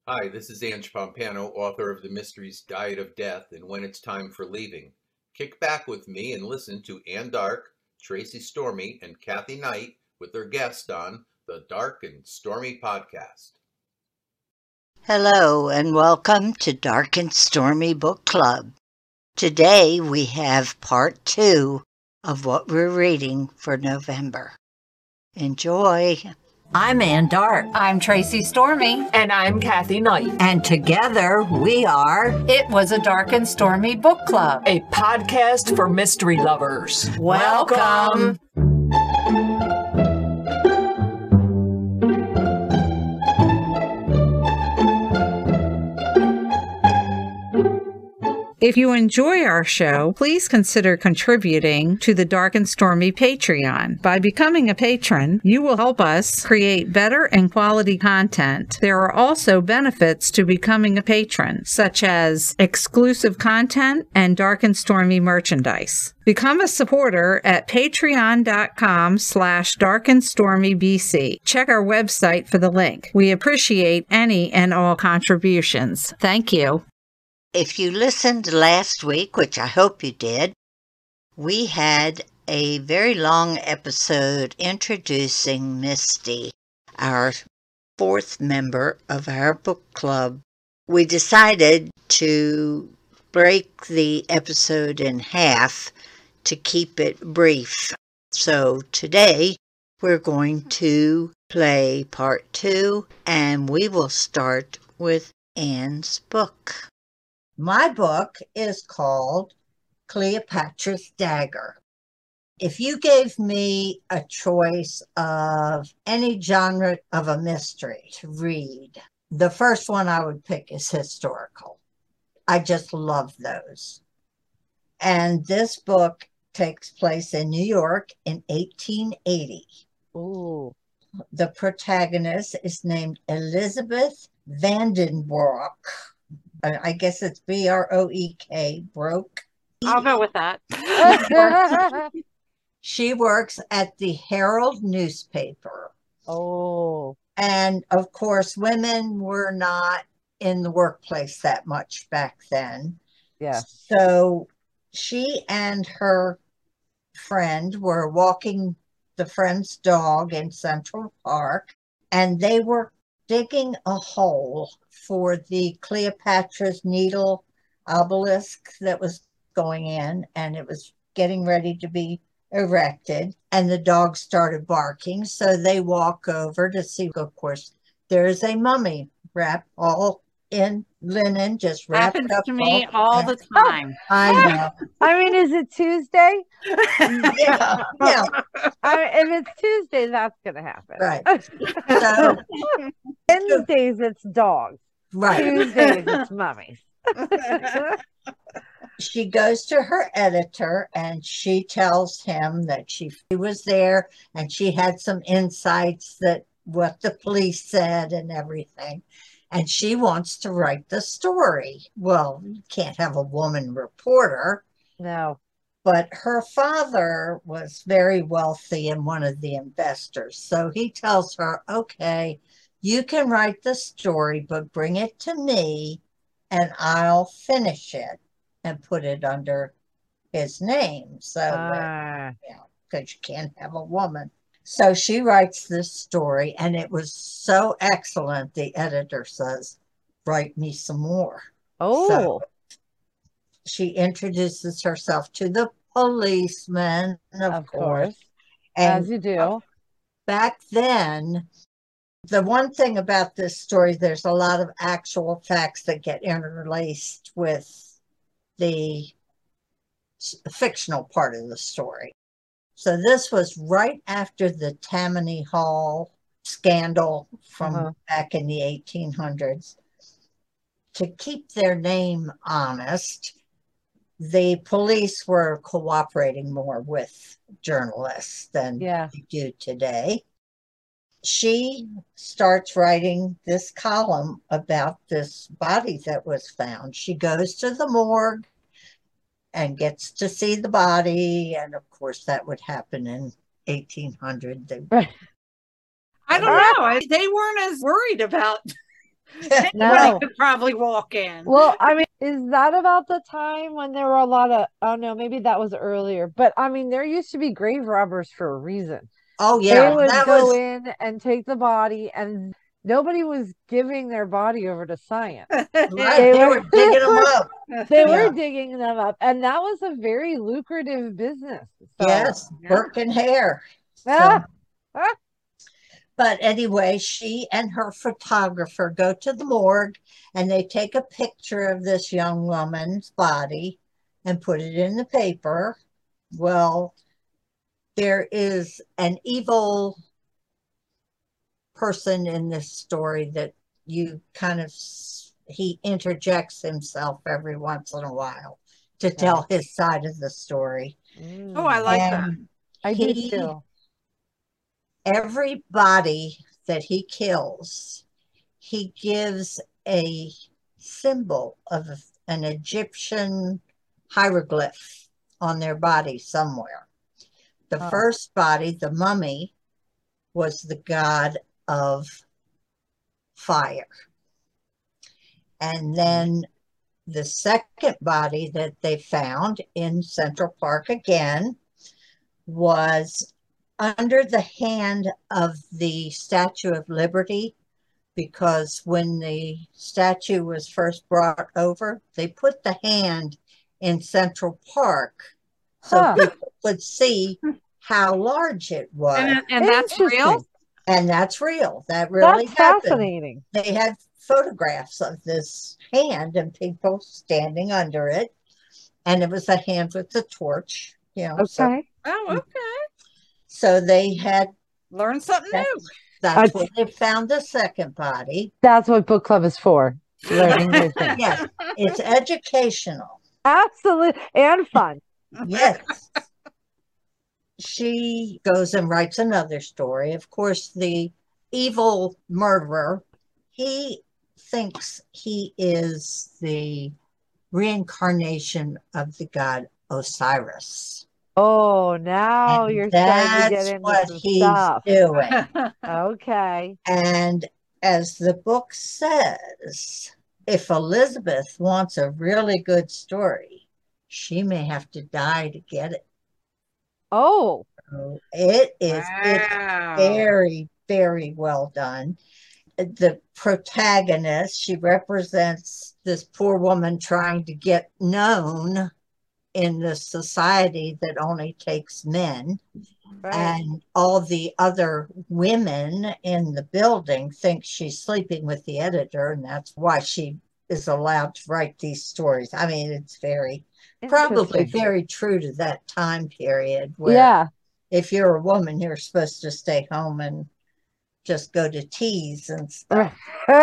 Hi, this is Ange Pompano, author of The Mysteries Diet of Death and When It's Time for Leaving. Kick back with me and listen to Ann Dark, Tracy Stormy, and Kathy Knight with their guest on the Dark and Stormy podcast. Hello and welcome to Dark and Stormy Book Club. Today we have part 2 of what we're reading for November. Enjoy! I'm Ann Dark. I'm Tracy Stormy. And I'm Kathy Knight. And together we are It Was a Dark and Stormy Book Club, a podcast for mystery lovers. Welcome. If you enjoy our show, please consider contributing to the Dark and Stormy Patreon. By becoming a patron, you will help us create better and quality content. There are also benefits to becoming a patron, such as exclusive content and Dark and Stormy merchandise. Become a supporter at patreon.com/darkandstormybc. Check our website for the link. We appreciate any and all contributions. Thank you. If you listened last week, which I hope you did, we had a very long episode introducing Misty, our 4th member of our book club. We decided to break the episode in half to keep it brief. So today we're going to play part 2, and we will start with Anne's book. My book is called Cleopatra's Dagger. If you gave me a choice of any genre of a mystery to read, the first one I would pick is historical. I just love those. And this book takes place in New York in 1880. Ooh. The protagonist is named Elizabeth Vandenbroek. I guess it's B-R-O-E-K, broke. I'll go with that. She works at the Herald newspaper. Oh. And of course, women were not in the workplace that much back then. Yeah. So she and her friend were walking the friend's dog in Central Park, and they were digging a hole for the Cleopatra's Needle obelisk that was going in, and it was getting ready to be erected, and the dog started barking. So they walk over to see, of course, there's a mummy wrapped all in linen, just wrapped Happens up. to me all the time. I know. I mean, is it Tuesday? Yeah. If it's Tuesday, that's going to happen. Right. So, Wednesdays, it's dogs. right. Tuesdays, it's mummies. She goes to her editor and she tells him that she was there and she had some insights that what the police said and everything. And she wants to write the story. Well, you can't have a woman reporter. No. But her father was very wealthy and one of the investors. So he tells her, okay, you can write the story, but bring it to me and I'll finish it and put it under his name. So, because you can't have a woman. So she writes this story, and it was so excellent. The editor says, write me some more. Oh. So she introduces herself to the policeman, of course. As you do. Back then, the one thing about this story, there's a lot of actual facts that get interlaced with the fictional part of the story. So this was right after the Tammany Hall scandal from back in the 1800s. To keep their name honest, the police were cooperating more with journalists than they do today. She starts writing this column about this body that was found. She goes to the morgue and gets to see the body. And of course, that would happen in 1800. I don't know. They weren't as worried about Anybody No. could probably walk in. Well, I mean, is that about the time when there were a lot of, oh no, maybe that was earlier. But I mean, there used to be grave robbers for a reason. Oh They yeah, would that go was in and take the body, and nobody was giving their body over to science. right. They They were were digging them up. they Yeah. were digging them up, and that was a very lucrative business. So, Yes, Yeah. Burke and Hare. ah, But anyway, she and her photographer go to the morgue and they take a picture of this young woman's body and put it in the paper. Well, there is an evil person in this story that you kind of, he interjects himself every once in a while to tell his side of the story. Oh, I like that. And I do he- too. every body that he kills, he gives a symbol of an Egyptian hieroglyph on their body somewhere. The Oh. first body, the mummy, was the god of fire. And then the second body that they found in Central Park again was under the hand of the Statue of Liberty, because when the statue was first brought over, they put the hand in Central Park so Huh. people could see how large it was. And that's real? Interesting. And that's real. That really That's happened. fascinating. They had photographs of this hand and people standing under it. And it was a hand with a torch, you know. Okay. Oh, okay. So they had, Learn something new. that's where they found the second body. That's what book club is for. Learning new things. Yes, it's educational. Absolutely. And fun. Yes. She goes and writes another story. Of course, the evil murderer, he thinks he is the reincarnation of the god Osiris. Oh, now And you're starting to that's get into what some he's stuff. doing. Okay. And as the book says, if Elizabeth wants a really good story, she may have to die to get it. Oh, So it's Wow. very, very well done. The protagonist, she represents this poor woman trying to get known in the society that only takes men. right. And all the other women in the building think she's sleeping with the editor, and that's why she is allowed to write these stories. I mean, it's probably Interesting. very true to that time period where Yeah. if you're a woman, you're supposed to stay home and just go to teas and stuff.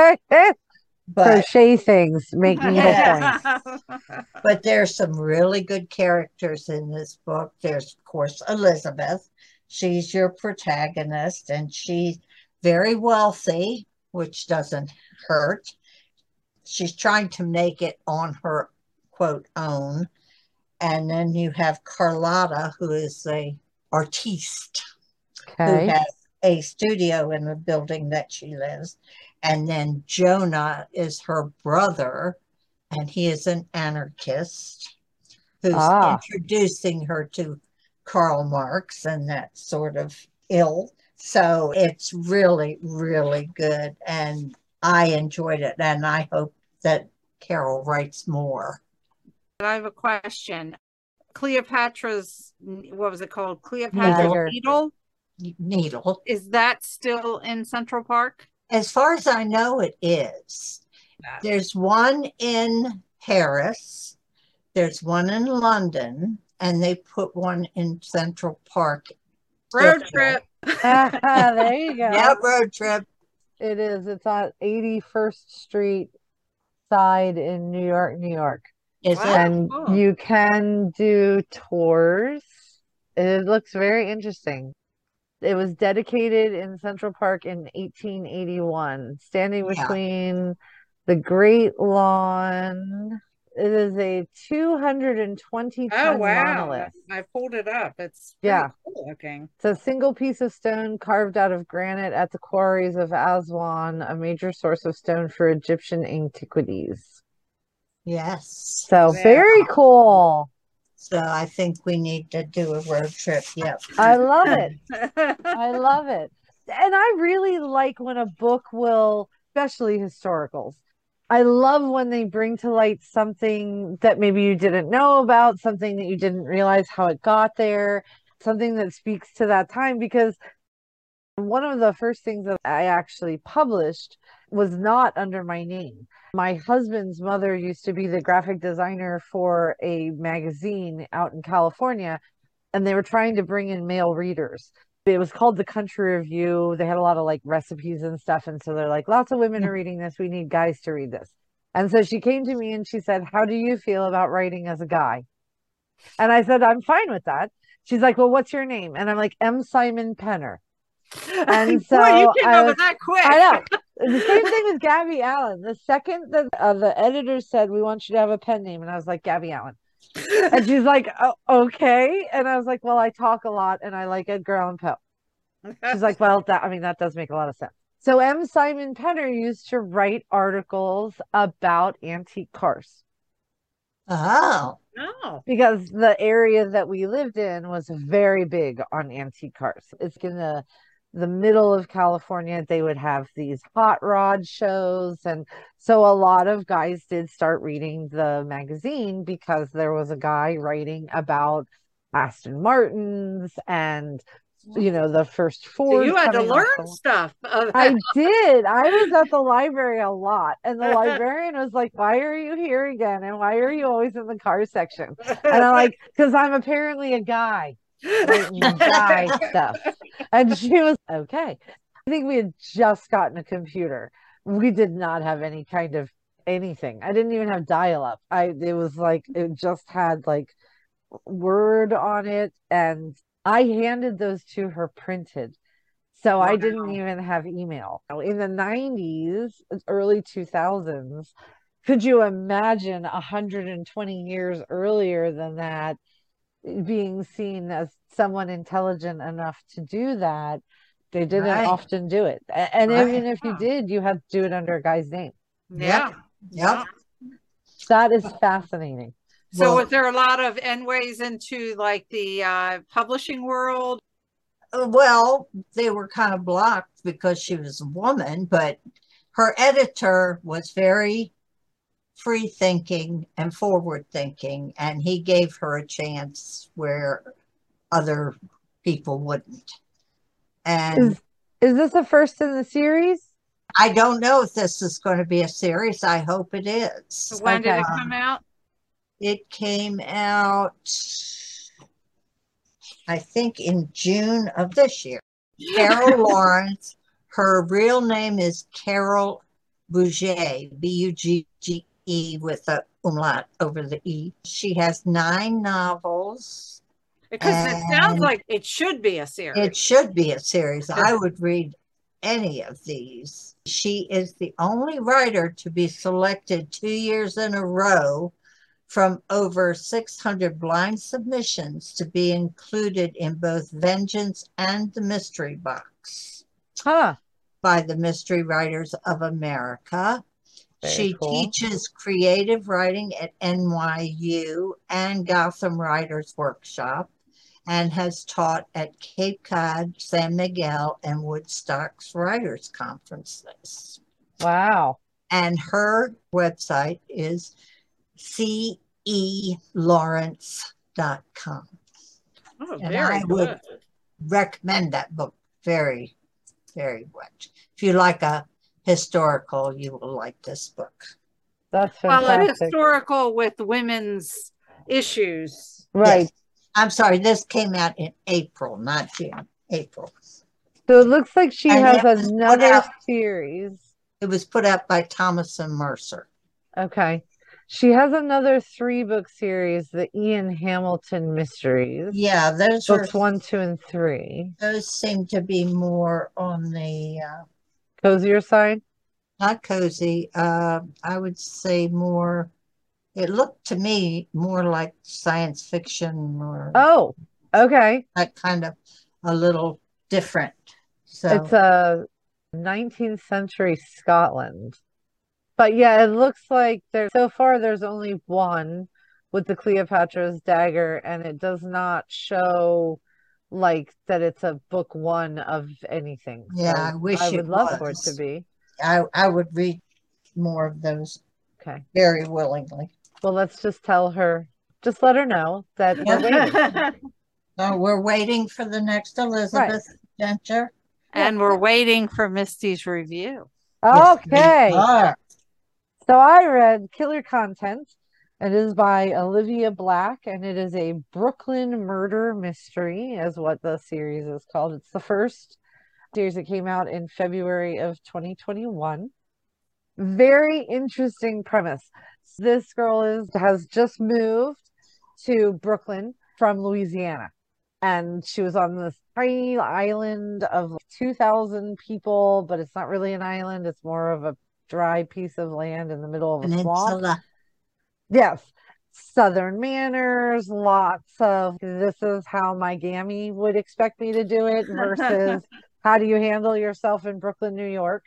But Crochet things make me Yeah. points. but there's some really good characters in this book. There's, of course, Elizabeth. She's your protagonist, and she's very wealthy, which doesn't hurt. She's trying to make it on her quote own. And then you have Carlotta, who is a artiste who Okay. has a studio in the building that she lives. And then Jonah is her brother, and he is an anarchist who's introducing her to Karl Marx and that sort of ill. So it's really, really good. And I enjoyed it. And I hope that Carol writes more. I have a question. Cleopatra's, what was it called? Cleopatra's Needle. Needle. Is that still in Central Park? As far as I know, it is. There's one in Paris, there's one in London, and they put one in Central Park. Road trip. There you go. Yeah, road trip. It is. It's on 81st Street side in New York, New York. Is Wow. it? And cool. you can do tours. It looks very interesting. It was dedicated in Central Park in 1881, standing Yeah. between the Great Lawn. It is a 220 Oh, ton wow. monolith. I pulled it up. It's pretty Yeah. cool looking. It's a single piece of stone carved out of granite at the quarries of Aswan, a major source of stone for Egyptian antiquities. Yes. So Yeah. very cool. So I think we need to do a road trip. Yep. I love it. I love it. And I really like when a book will, especially historicals. I love when they bring to light something that maybe you didn't know about, something that you didn't realize how it got there, something that speaks to that time. Because one of the first things that I actually published was not under my name. My husband's mother used to be the graphic designer for a magazine out in California, and they were trying to bring in male readers. It was called the Country Review. They had a lot of like recipes and stuff. And so they're like, lots of women are reading this. We need guys to read this. And so she came to me and she said, how do you feel about writing as a guy? And I said, I'm fine with that. She's like, well, what's your name? And I'm like, M. Simon Penner. And so Boy, you came up with that quick. I know. The same thing with Gabby Allen. The second that the editor said, we want you to have a pen name. And I was like, Gabby Allen. And she's like, oh, okay. And I was like, well, I talk a lot and I like Edgar Allan Poe. She's like, well, that does make a lot of sense. So M. Simon Penner used to write articles about antique cars. Oh. No. Because the area that we lived in was very big on antique cars. It's in the middle of California. They would have these hot rod shows. And so a lot of guys did start reading the magazine because there was a guy writing about Aston Martins and, you know, the first Ford. So you had to coming off learn stuff. I did. I was at the library a lot. And the librarian was like, why are you here again? And why are you always in the car section? And I'm like, because I'm apparently a guy writing guy stuff. And she was okay. I think we had just gotten a computer. We did not have any kind of anything. I didn't even have dial-up. It was like it just had like Word on it, and I handed those to her printed. So I didn't even have email. In the 90s, early 2000s, could you imagine 120 years earlier than that being seen as someone intelligent enough to do that? They didn't often do it. And even if you did, you had to do it under a guy's name. Yeah. Yep. That is fascinating. So was there a lot of entways into like the publishing world? Well, they were kind of blocked because she was a woman, but her editor was very free thinking and forward thinking, and he gave her a chance where other people wouldn't. And is this a first in the series? I don't know if this is going to be a series. I hope it is. So when did it come out? It came out, I think, in June of this year. Carol Lawrence, her real name is Carol Bugge, B-U-G-G-E, with a umlaut over the E. She has 9 novels. Because it sounds like it should be a series. It should be a series. I would read any of these. She is the only writer to be selected 2 years in a row from over 600 blind submissions to be included in both Vengeance and the Mystery Box by the Mystery Writers of America. She teaches creative writing at NYU and Gotham Writers Workshop, and has taught at Cape Cod, San Miguel, and Woodstock's Writers Conferences. Wow. And her website is celawrence.com. Oh, and very I good. would recommend that book very, very much. If you like a historical, you will like this book. That's Well, fantastic. a historical with women's issues. Right. Yes. I'm sorry, this came out in April, not June. April. So it looks like she And has it was put another out- series. It was put out by Thomas and Mercer. Okay. She has another 3-book series, the Ian Hamilton Mysteries. Yeah, those Books were 1, 2, and 3. those seem to be more on the Cozier side? not cozy. I would say more It looked to me more like science fiction or Oh, okay. that kind of a little different. It's So, a 19th century Scotland. But yeah, it looks like there's only one with the Cleopatra's dagger, and it does not show like that it's a book one of anything. yeah, I So I wish it would love for it to was. be. I would read more of those Okay. very willingly. Well, let's just tell her, just let her know that we're waiting. So we're waiting for the next Right. Elizabeth Venture. And we're waiting for Misty's review. Yes, we Okay. are. So I read Killer Content. It is by Olivia Black, and it is a Brooklyn murder mystery, is what the series is called. It's the first series that came out in February of 2021. Very interesting premise. This girl has just moved to Brooklyn from Louisiana, and she was on this tiny island of 2,000 people, but it's not really an island. It's more of a dry piece of land in the middle of a swamp. Peninsula. Yes. Southern manners, lots of this is how my gammy would expect me to do it versus how do you handle yourself in Brooklyn, New York.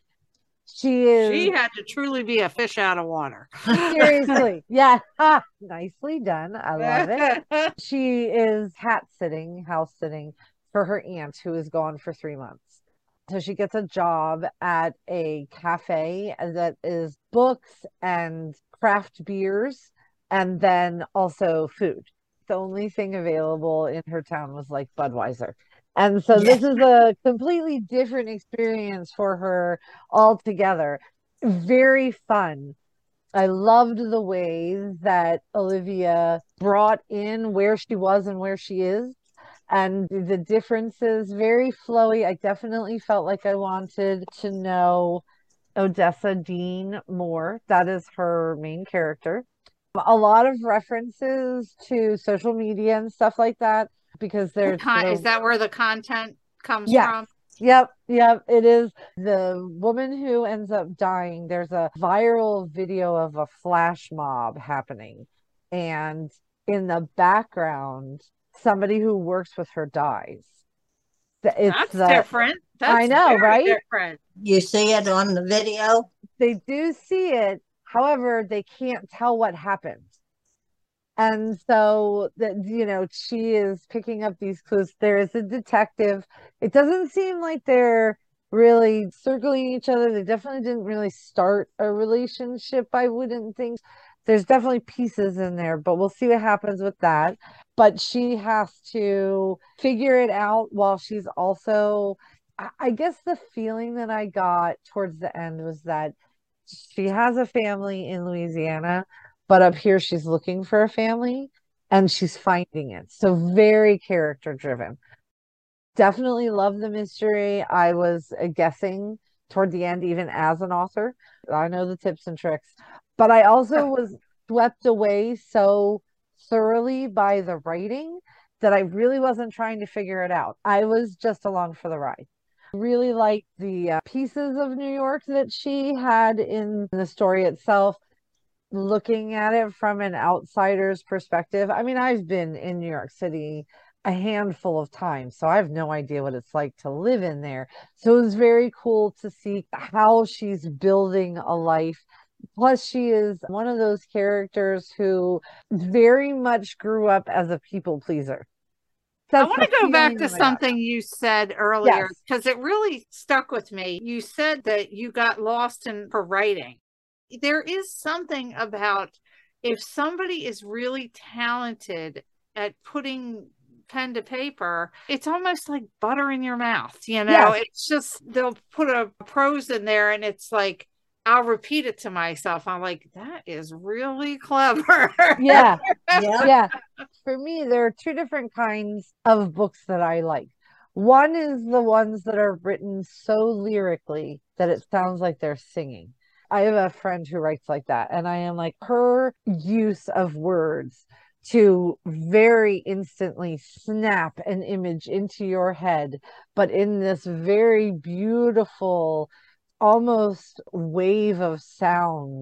She had to truly be a fish out of water. Seriously. Yeah. Nicely done. I love it. She is house sitting for her aunt who is gone for 3 months. So she gets a job at a cafe that is books and craft beers and then also food. The only thing available in her town was like Budweiser. And so this is a completely different experience for her altogether. Very fun. I loved the way that Olivia brought in where she was and where she is and the differences, very flowy. I definitely felt like I wanted to know Odessa Dean more. That is her main character. A lot of references to social media and stuff like that because there's Is that where the content comes from? Yep, it is. The woman who ends up dying, there's a viral video of a flash mob happening, and in the background, somebody who works with her dies. That's different. I know, right? Different. You see it on the video? They do see it. However, they can't tell what happened. And so that, she is picking up these clues. There is a detective. It doesn't seem like they're really circling each other. They definitely didn't really start a relationship, I wouldn't think. There's definitely pieces in there, but we'll see what happens with that. But she has to figure it out while she's also, I guess the feeling that I got towards the end was that she has a family in Louisiana, but up here she's looking for a family and she's finding it. So very character driven. Definitely love the mystery. I was guessing toward the end, even as an author. I know the tips and tricks, but I also was swept away so thoroughly by the writing that I really wasn't trying to figure it out. I was just along for the ride. Really liked the pieces of New York that she had in the story itself. Looking at it from an outsider's perspective, I mean, I've been in New York City a handful of times, so I have no idea what it's like to live in there. So it was very cool to see how she's building a life. Plus, she is one of those characters who very much grew up as a people pleaser. I want to go back to something you said earlier because it really stuck with me. You said that you got lost in her writing. There is something about if somebody is really talented at putting pen to paper, it's almost like butter in your mouth. It's just they'll put a prose in there and it's like, I'll repeat it to myself. I'm like, that is really clever. Yeah. For me, there are two different kinds of books that I like. One is the ones that are written so lyrically that it sounds like they're singing. I have a friend who writes like that, and I am like, her use of words to very instantly snap an image into your head, but in this very beautiful, almost wave of sound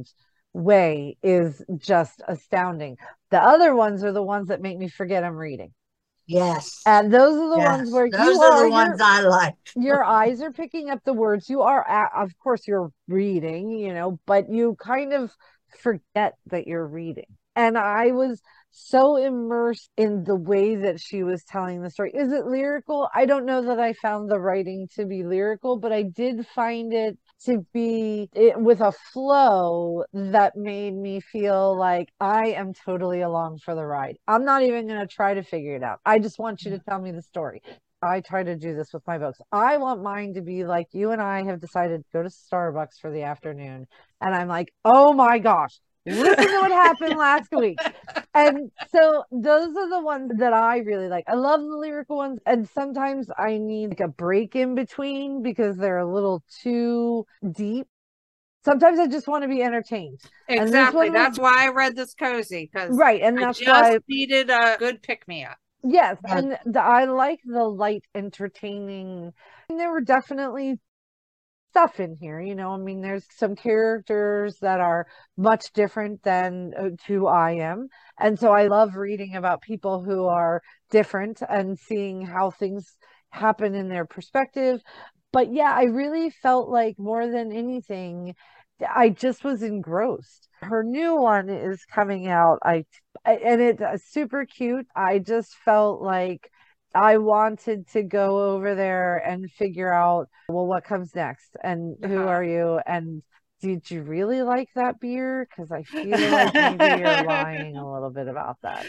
way is just astounding. The other ones are the ones that make me forget I'm reading. Yes. And those are the Yes. ones where those are the ones I like. Your eyes are picking up the words. You are, of course, you're reading, but you kind of forget that you're reading. And I was so immersed in the way that she was telling the story. Is it lyrical? I don't know that I found the writing to be lyrical, but I did find it to be with a flow that made me feel like I am totally along for the ride. I'm not even going to try to figure it out. I just want you to tell me the story. I try to do this with my books. I want mine to be like you and I have decided to go to Starbucks for the afternoon. And I'm like, oh my gosh, listen to what happened last week. And so those are the ones that I really like. I love the lyrical ones. And sometimes I need like a break in between because they're a little too deep. Sometimes I just want to be entertained. Exactly. That's why I read this cozy, because right. And that's why I needed a good pick-me-up. Yes. And I like the light, entertaining. And there were definitely stuff in here, I mean, there's some characters that are much different than who I am. And so I love reading about people who are different and seeing how things happen in their perspective. But yeah, I really felt like more than anything, I just was engrossed. Her new one is coming out. And it's super cute. I just felt like I wanted to go over there and figure out, well, what comes next and who are you? And did you really like that beer? Because I feel like maybe you're lying a little bit about that.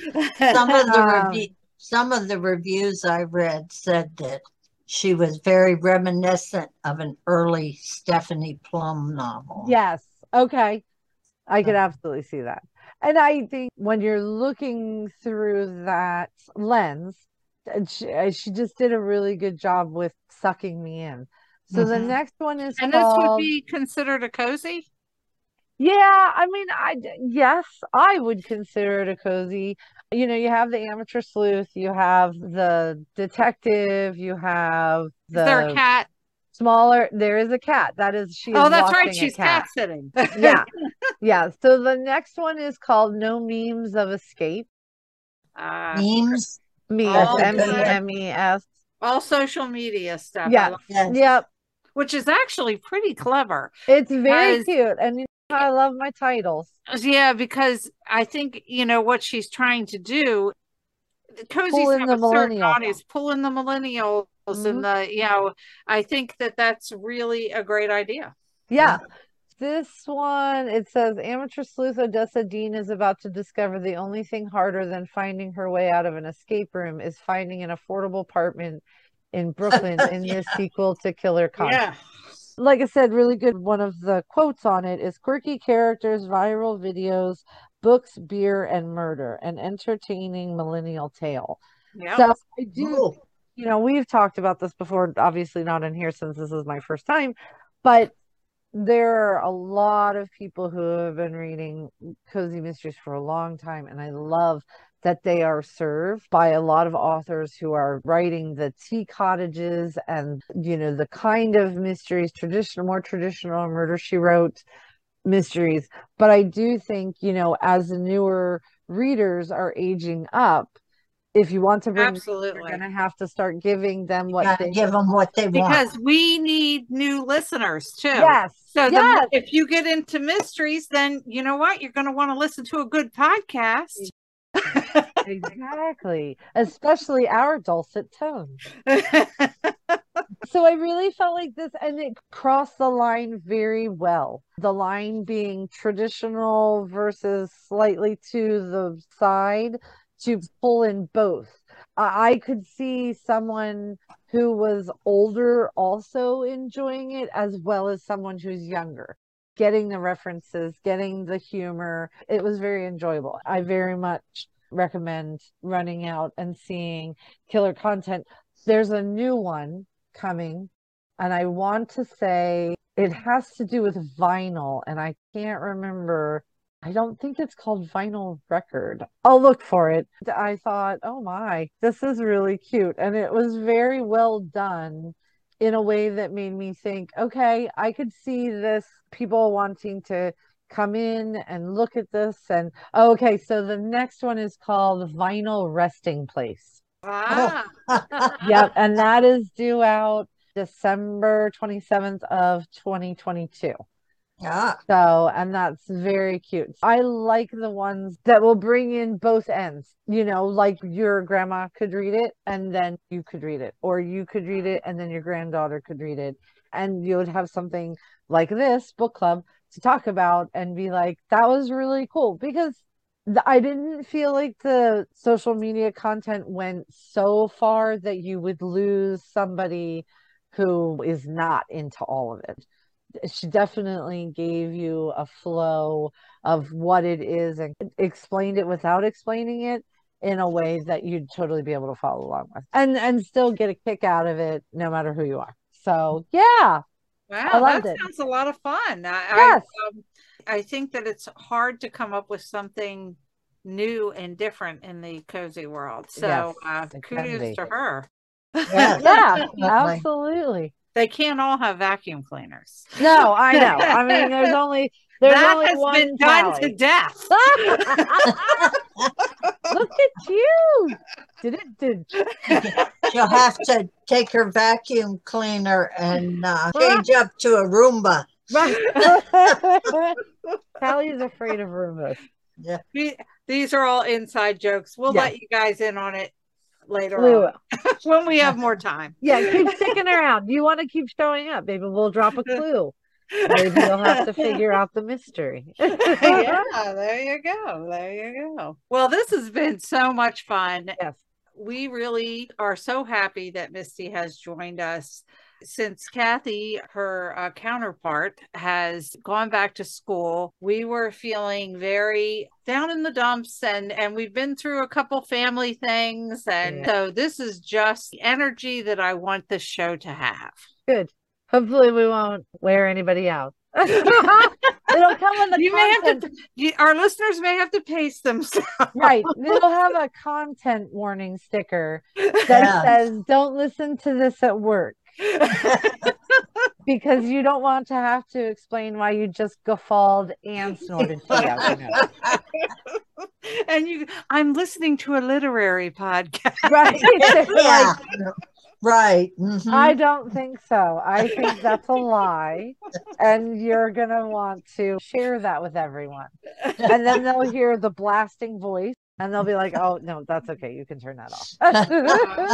Some of the reviews I read said that she was very reminiscent of an early Stephanie Plum novel. Yes. Okay. I could absolutely see that. And I think when you're looking through that lens, she just did a really good job with sucking me in. So the next one is and this would be considered a cozy? Yeah, I mean, yes, I would consider it a cozy. You have the amateur sleuth, you have the detective, you have the Is there a cat? There is a cat. That is, she is that's right. She's cat sitting. Yeah. Yeah. So the next one is called No Memes of Escape. Memes? MEMES. All social media stuff. Yeah. Yep. Which is actually pretty clever. It's very cute. And I love my titles. Yeah, because I think, what she's trying to do, cozies have a certain audience, pull in the millennials. And I think that's really a great idea. Yeah. This one, it says amateur sleuth Odessa Dean is about to discover the only thing harder than finding her way out of an escape room is finding an affordable apartment in Brooklyn in this sequel to Killer Content. Yeah. Like I said, really good. One of the quotes on it is quirky characters, viral videos, books, beer, and murder, an entertaining millennial tale. Yep. So I do, we've talked about this before, obviously not in here since this is my first time, but there are a lot of people who have been reading cozy mysteries for a long time, and I love that they are served by a lot of authors who are writing the tea cottages and the kind of mysteries, more traditional Murder, She Wrote mysteries. But I do think as the newer readers are aging up, if you want to bring, absolutely, you're going to have to start giving them what they want, because we need new listeners too. Yes. So if you get into mysteries, then you know what, you're going to want to listen to a good podcast. Exactly, especially our dulcet tones. So I really felt like this, and it crossed the line very well. The line being traditional versus slightly to the side, to pull in both. I could see someone who was older also enjoying it, as well as someone who's younger, getting the references, getting the humor. It was very enjoyable. I very much recommend running out and seeing Killer Content. There's a new one coming, and I want to say it has to do with vinyl, and I can't remember. I don't think it's called Vinyl Record. I'll look for it. I thought, oh my, this is really cute. And it was very well done in a way that made me think, okay, I could see this, people wanting to come in and look at this. And okay, so the next one is called Vinyl Resting Place. Ah. Yep, and that is due out December 27th of 2022. Yeah. So, and that's very cute. I like the ones that will bring in both ends, like your grandma could read it and then you could read it, or you could read it and then your granddaughter could read it. And you would have something like this book club to talk about and be like, that was really cool, because I didn't feel like the social media content went so far that you would lose somebody who is not into all of it. She definitely gave you a flow of what it is and explained it without explaining it in a way that you'd totally be able to follow along with and still get a kick out of it no matter who you are. So yeah. Wow, I loved that it. sounds a lot of fun. Yes. I think that it's hard to come up with something new and different in the cozy world. So Yes, it can kudos be. to her. Yeah, absolutely. They can't all have vacuum cleaners. No, I know. I mean, there's only Has been done to tally. death. Look at you. Did She'll have to take her vacuum cleaner and change up to a Roomba. Right. Tally's afraid of Roombas. Yeah. These are all inside jokes. We'll Yes. let you guys in on it later We on will. when we have more time. Yeah, keep sticking around. You want to keep showing up. Maybe we'll drop a clue. Maybe you'll have to figure out the mystery. Yeah, there you go. There you go. Well, this has been so much fun. Yes. We really are so happy that Misty has joined us. Since Kathy, her counterpart, has gone back to school, we were feeling very down in the dumps, and we've been through a couple family things. And so this is just the energy that I want this show to have. Good. Hopefully we won't wear anybody out. It'll come in the You may content. have to, our listeners may have to pace themselves. Right. It'll have a content warning sticker that says, don't listen to this at work. Because you don't want to have to explain why you just guffawed and snorted tea out your nose. And I'm listening to a literary podcast. Right. Yeah. Right. Mhm. I don't think so. I think that's a lie. And you're going to want to share that with everyone. And then they'll hear the blasting voice and they'll be like, oh, no, that's okay. You can turn that off.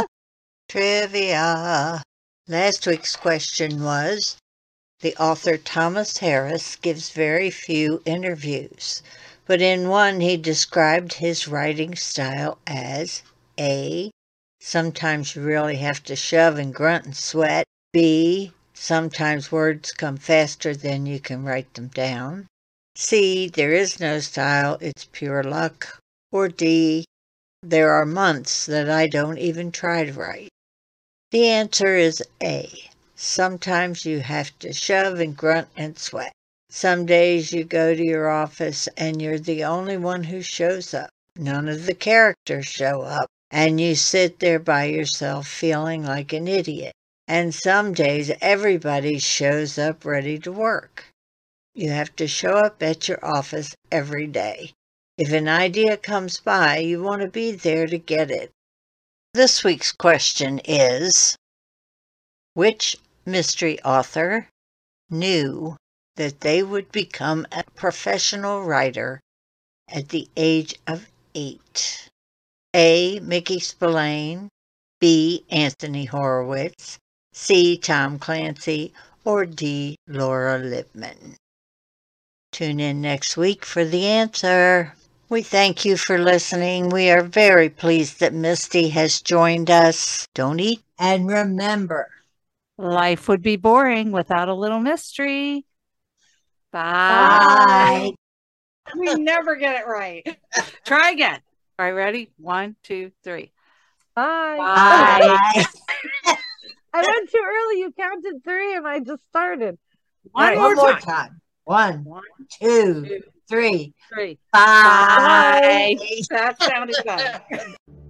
Trivia. Last week's question was, the author Thomas Harris gives very few interviews, but in one he described his writing style as A, sometimes you really have to shove and grunt and sweat. B, sometimes words come faster than you can write them down. C, there is no style, it's pure luck. Or D, there are months that I don't even try to write. The answer is A. Sometimes you have to shove and grunt and sweat. Some days you go to your office and you're the only one who shows up. None of the characters show up, and you sit there by yourself feeling like an idiot. And some days everybody shows up ready to work. You have to show up at your office every day. If an idea comes by, you want to be there to get it. This week's question is, which mystery author knew that they would become a professional writer at the age of 8? A, Mickey Spillane, B, Anthony Horowitz, C, Tom Clancy, or D, Laura Lippman? Tune in next week for the answer. We thank you for listening. We are very pleased that Misty has joined us. Don't eat. And remember, Life would be boring without a little mystery. bye. We never get it right. Try again. All right, ready? 1, 2, 3. Bye. Bye. I went too early. You counted 3 and I just started. One One more more time. time. 1, 2, 3. 3. Bye. That sounded good.